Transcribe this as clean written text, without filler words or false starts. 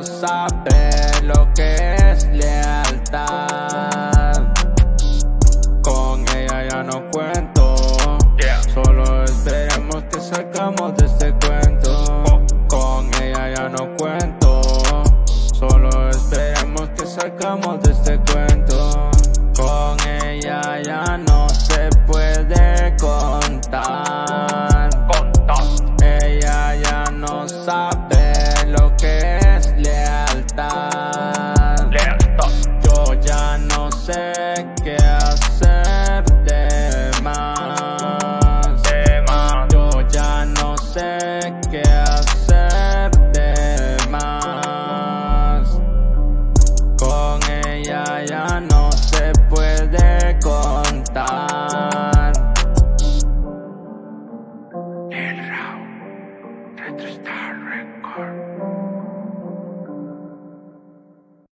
sabe lo que es lealtad. Con ella ya no cuento, solo esperemos que salgamos de este cuento. Con ella ya no cuento, solo esperemos que salgamos de este cuento. Con ella ya no se puede contar. Ella ya no sabe lo que es lealtad. Yo ya no sé qué hacer de más. Yo ya no sé qué hacer de más. Con ella ya no se puede contar. Retro Star Record.